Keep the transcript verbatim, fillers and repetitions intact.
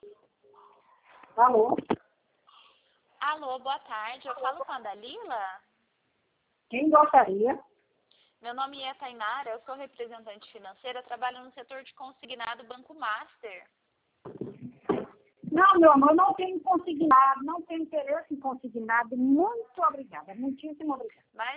Alô? Alô, boa tarde. Eu falo com a Dalila? Quem gostaria? Meu nome é Tainara, eu sou representante financeira, trabalho no setor de consignado Banco Master. Não, meu amor, não tenho consignado, não tenho interesse em consignado. Muito obrigada, muitíssimo obrigada. Mas